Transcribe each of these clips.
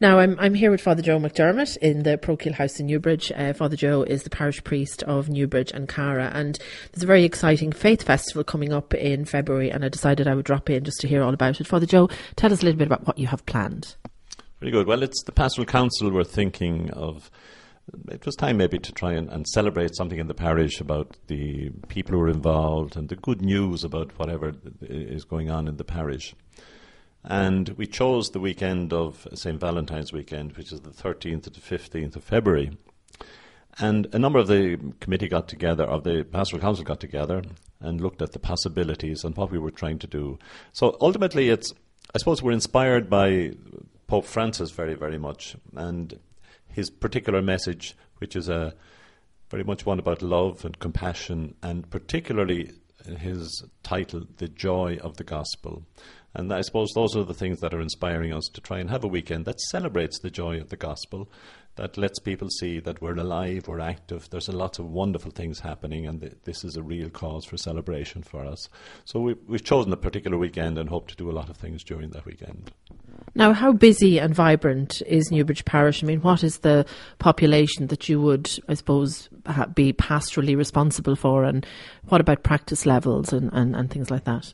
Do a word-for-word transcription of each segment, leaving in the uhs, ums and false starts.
Now, I'm I'm here with Father Joe McDermott in the Parochial House in Newbridge. Uh, Father Joe is the parish priest of Newbridge and Cara, and there's a very exciting faith festival coming up in February, and I decided I would drop in just to hear all about it. Father Joe, tell us a little bit about what you have planned. Very good. Well, it's the Pastoral Council we're thinking of. It was time maybe to try and, and celebrate something in the parish about the people who are involved and the good news about whatever is going on in the parish. And we chose the weekend of Saint Valentine's weekend, which is the thirteenth to the fifteenth of February. And a number of the committee got together, of the Pastoral Council got together and looked at the possibilities and what we were trying to do. So ultimately, it's, I suppose we're inspired by Pope Francis very, very much, and his particular message, which is a very much one about love and compassion, and particularly his title, The Joy of the Gospel. And I suppose those are the things that are inspiring us to try and have a weekend that celebrates the joy of the gospel, that lets people see that we're alive, we're active, there's a lot of wonderful things happening, and th- this is a real cause for celebration for us. So we, we've chosen a particular weekend and hope to do a lot of things during that weekend. Now, how busy and vibrant is Newbridge Parish? I mean, what is the population that you would, I suppose, ha- be pastorally responsible for, and what about practice levels and, and, and things like that?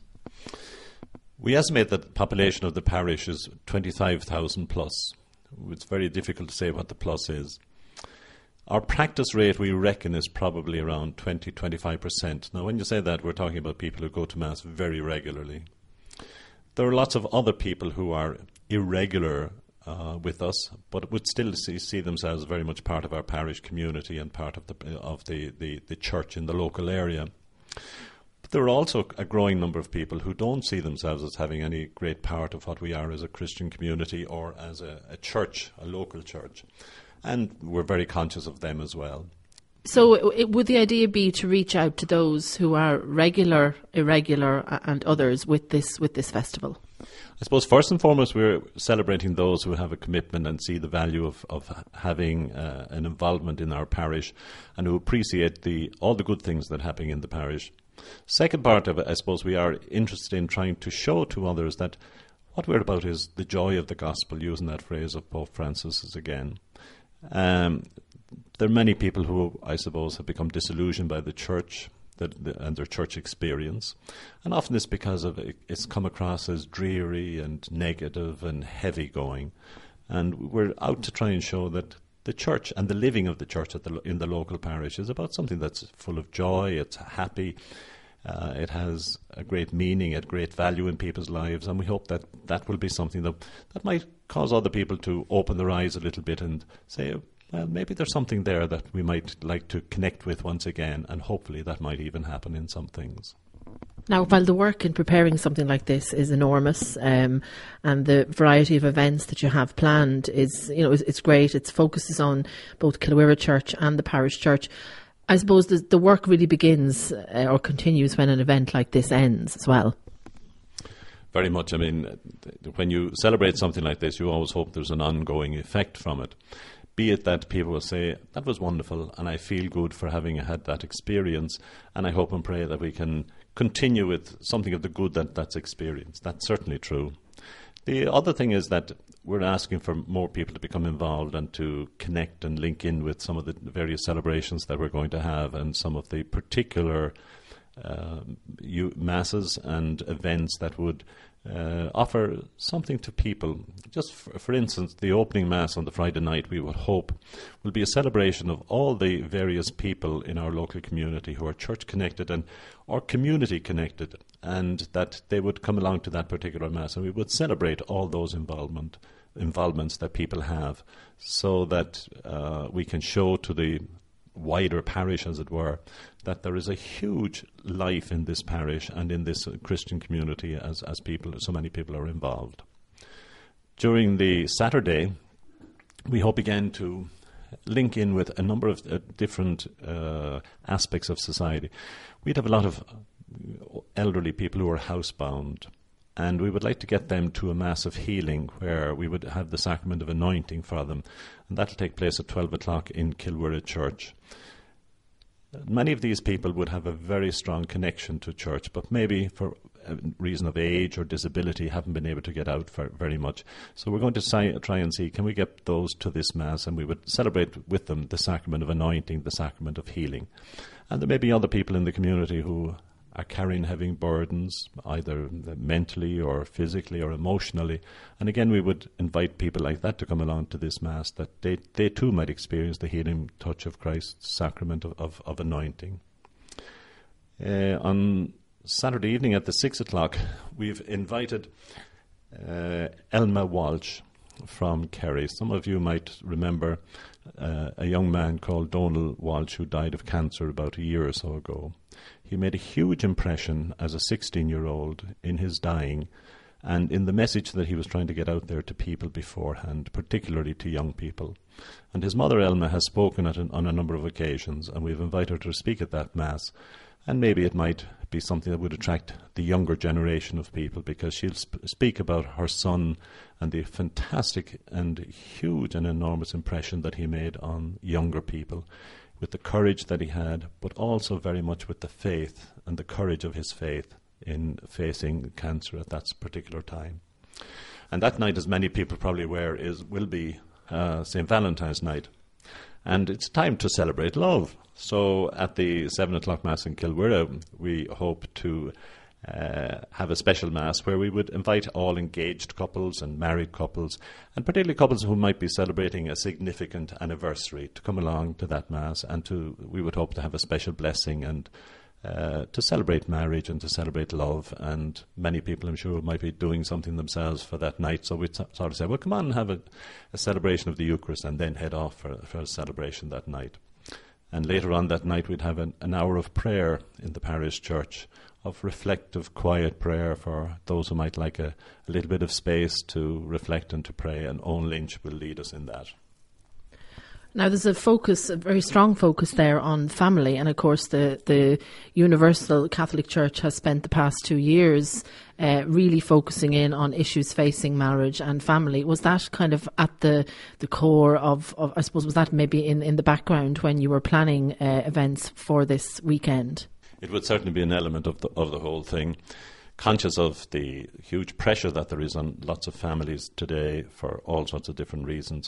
We estimate that the population of the parish is twenty-five thousand plus. It's very difficult to say what the plus is. Our practice rate, we reckon, is probably around twenty to twenty-five percent. Now, when you say that, we're talking about people who go to Mass very regularly. There are lots of other people who are irregular uh, with us, but would still see, see themselves very much part of our parish community and part of the of the, the, the church in the local area. But there are also a growing number of people who don't see themselves as having any great part of what we are as a Christian community or as a, a church, a local church. And we're very conscious of them as well. So it, would the idea be to reach out to those who are regular, irregular and others with this with this festival? I suppose first and foremost we're celebrating those who have a commitment and see the value of, of having uh, an involvement in our parish and who appreciate the all the good things that are happening in the parish. Second part of it, I suppose we are interested in trying to show to others that what we're about is the joy of the gospel, using that phrase of Pope Francis again. Um, there are many people who, I suppose, have become disillusioned by the church that, the, and their church experience. And often it's because of it, it's come across as dreary and negative and heavy going. And we're out to try and show that the church and the living of the church at the, in the local parish is about something that's full of joy, it's happy, uh, it has a great meaning, a great value in people's lives, and we hope that that will be something that, that might cause other people to open their eyes a little bit and say, well, maybe there's something there that we might like to connect with once again, and hopefully that might even happen in some things. Now, while the work in preparing something like this is enormous, um, and the variety of events that you have planned is, you know, it's, it's great. It focuses on both Kilwira Church and the parish church. I suppose the, the work really begins uh, or continues when an event like this ends as well. Very much. I mean, when you celebrate something like this, you always hope there's an ongoing effect from it. Be it that people will say, that was wonderful and I feel good for having had that experience, and I hope and pray that we can continue with something of the good that that's experienced. That's certainly true. The other thing is that we're asking for more people to become involved and to connect and link in with some of the various celebrations that we're going to have and some of the particular uh, masses and events that would Uh, offer something to people. Just for, for instance, the opening Mass on the Friday night, we would hope, will be a celebration of all the various people in our local community who are church connected and or community connected, and that they would come along to that particular Mass, and we would celebrate all those involvement involvements that people have, so that uh, we can show to the wider parish, as it were, that there is a huge life in this parish and in this uh, Christian community as, as people, so many people are involved. During the Saturday, we hope again to link in with a number of uh, different uh, aspects of society. We'd have a lot of elderly people who are housebound, and we would like to get them to a Mass of healing where we would have the sacrament of anointing for them, and that will take place at twelve o'clock in Kilwira Church. Many of these people would have a very strong connection to church, but maybe for uh, reason of age or disability, haven't been able to get out for very much. So we're going to si- try and see, can we get those to this Mass, and we would celebrate with them the sacrament of anointing, the sacrament of healing. And there may be other people in the community who are carrying heavy burdens, either mentally or physically or emotionally. And again, we would invite people like that to come along to this Mass, that they, they too might experience the healing touch of Christ's sacrament of, of, of anointing. Uh, on Saturday evening at the six o'clock, we've invited uh, Elma Walsh from Kerry. Some of you might remember uh, a young man called Donal Walsh who died of cancer about a year or so ago. He made a huge impression as a sixteen-year-old in his dying and in the message that he was trying to get out there to people beforehand, particularly to young people. And his mother, Elma, has spoken at an, on a number of occasions, and we've invited her to speak at that Mass. And maybe it might be something that would attract the younger generation of people, because she'll sp- speak about her son and the fantastic and huge and enormous impression that he made on younger people, with the courage that he had, but also very much with the faith and the courage of his faith in facing cancer at that particular time. And that night, as many people probably aware, is will be uh, Saint Valentine's night. And it's time to celebrate love. So at the seven o'clock Mass in Kilwirra, we hope to uh, have a special Mass where we would invite all engaged couples and married couples, and particularly couples who might be celebrating a significant anniversary, to come along to that Mass, and to we would hope to have a special blessing and uh, to celebrate marriage and to celebrate love. And many people, I'm sure, might be doing something themselves for that night. So we'd sort of say, well, come on and have a, a celebration of the Eucharist, and then head off for, for a celebration that night. And later on that night, we'd have an, an hour of prayer in the parish church, of reflective, quiet prayer for those who might like a, a little bit of space to reflect and to pray, and Owen Lynch will lead us in that. Now, there's a focus, a very strong focus there on family, and of course the, the Universal Catholic Church has spent the past two years uh, really focusing in on issues facing marriage and family. Was that kind of at the, the core of, of, I suppose, was that maybe in, in the background when you were planning uh, events for this weekend? It would certainly be an element of the, of the whole thing. Conscious of the huge pressure that there is on lots of families today for all sorts of different reasons,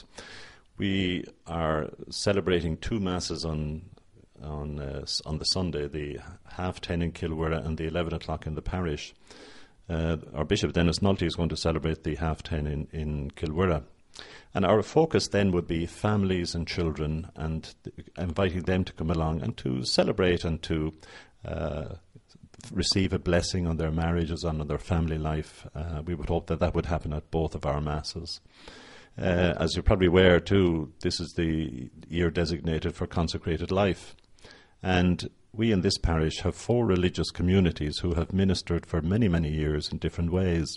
we are celebrating two Masses on on uh, on the Sunday, the half ten in Kilwirra and the eleven o'clock in the parish. Uh, our Bishop Dennis Nulty is going to celebrate the half ten in, in Kilwirra. And our focus then would be families and children, and th- inviting them to come along and to celebrate and to uh, receive a blessing on their marriages and on their family life. Uh, we would hope that that would happen at both of our Masses. Uh, as you're probably aware too, this is the year designated for consecrated life. And we in this parish have four religious communities who have ministered for many, many years in different ways.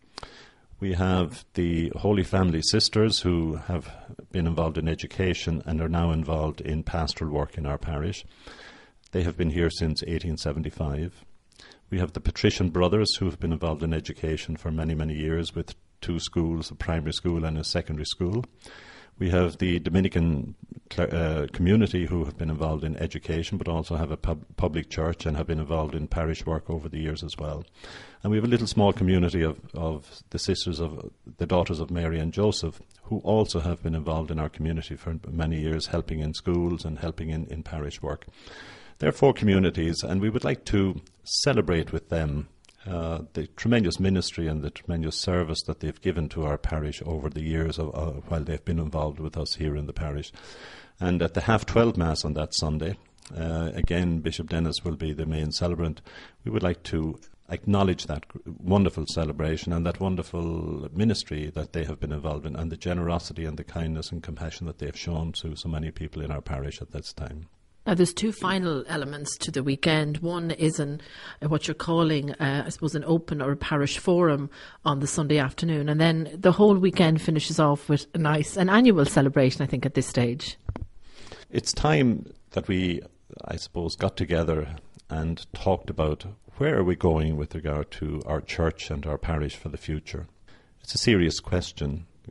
We have the Holy Family Sisters, who have been involved in education and are now involved in pastoral work in our parish. They have been here since eighteen seventy-five. We have the Patrician Brothers, who have been involved in education for many, many years, with two schools, a primary school and a secondary school. We have the Dominican uh, community, who have been involved in education but also have a pub- public church and have been involved in parish work over the years as well. And we have a little small community of, of the sisters of the Daughters of Mary and Joseph, who also have been involved in our community for many years, helping in schools and helping in, in parish work. There are four communities, and we would like to celebrate with them Uh, the tremendous ministry and the tremendous service that they've given to our parish over the years of, uh, while they've been involved with us here in the parish. And at the half twelve Mass on that Sunday, uh, again, Bishop Dennis will be the main celebrant. We would like to acknowledge that wonderful celebration and that wonderful ministry that they have been involved in, and the generosity and the kindness and compassion that they have shown to so many people in our parish at this time. Now, there's two final elements to the weekend. One is an, uh, what you're calling, uh, I suppose, an open or a parish forum on the Sunday afternoon. And then the whole weekend finishes off with a nice, an annual celebration, I think, at this stage. It's time that we, I suppose, got together and talked about where are we going with regard to our church and our parish for the future. It's a serious question.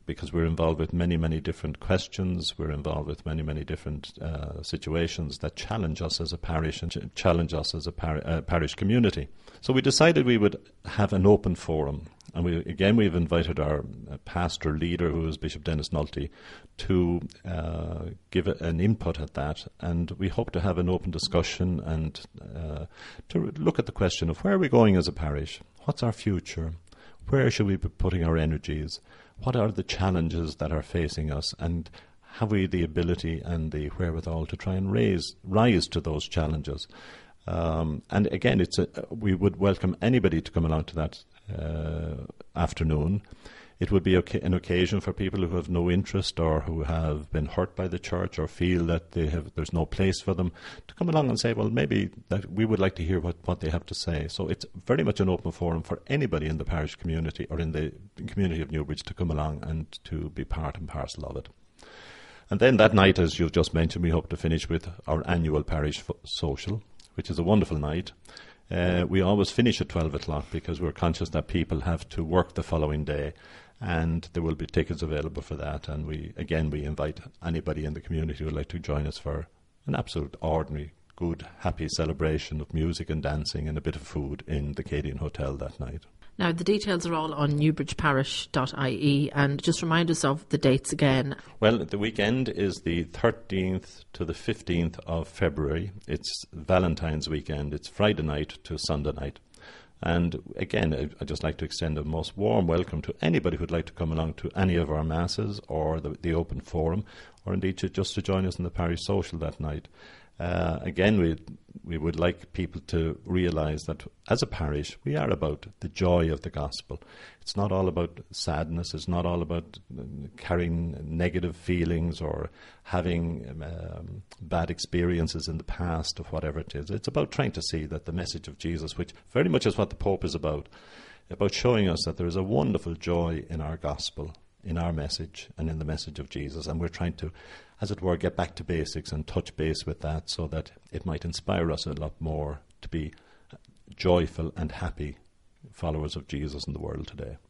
because we're involved with many, many different questions. We're involved with many, many different uh, situations that challenge us as a parish and ch- challenge us as a par- uh, parish community. So we decided we would have an open forum. And we, again, we've invited our uh, pastor leader, who is Bishop Dennis Nulty, to uh, give a, an input at that. And we hope to have an open discussion and uh, to look at the question of where are we going as a parish? What's our future? Where should we be putting our energies? What are the challenges that are facing us? And have we the ability and the wherewithal to try and raise, rise to those challenges? Um, and again, it's a, we would welcome anybody to come along to that uh, afternoon. It would be okay, an occasion for people who have no interest or who have been hurt by the church or feel that they have there's no place for them to come along and say, well, maybe that we would like to hear what, what they have to say. So it's very much an open forum for anybody in the parish community or in the community of Newbridge to come along and to be part and parcel of it. And then that night, as you've just mentioned, we hope to finish with our annual parish fo- social, which is a wonderful night. Uh, we always finish at twelve o'clock because we're conscious that people have to work the following day, and there will be tickets available for that. And we, again, we invite anybody in the community who would like to join us for an absolute ordinary, good, happy celebration of music and dancing and a bit of food in the Cadian Hotel that night. Now, the details are all on newbridge parish dot I E, and just remind us of the dates again. Well, the weekend is the thirteenth to the fifteenth of February. It's Valentine's weekend. It's Friday night to Sunday night. And again, I'd just like to extend a most warm welcome to anybody who'd like to come along to any of our masses or the, the open forum, or indeed to, just to join us in the parish social that night. Uh, again, we we would like people to realise that as a parish, we are about the joy of the gospel. It's not all about sadness. It's not all about carrying negative feelings or having um, bad experiences in the past of whatever it is. It's about trying to see that the message of Jesus, which very much is what the Pope is about, about showing us that there is a wonderful joy in our gospel, in our message and in the message of Jesus. And we're trying to, as it were, get back to basics and touch base with that so that it might inspire us a lot more to be joyful and happy followers of Jesus in the world today.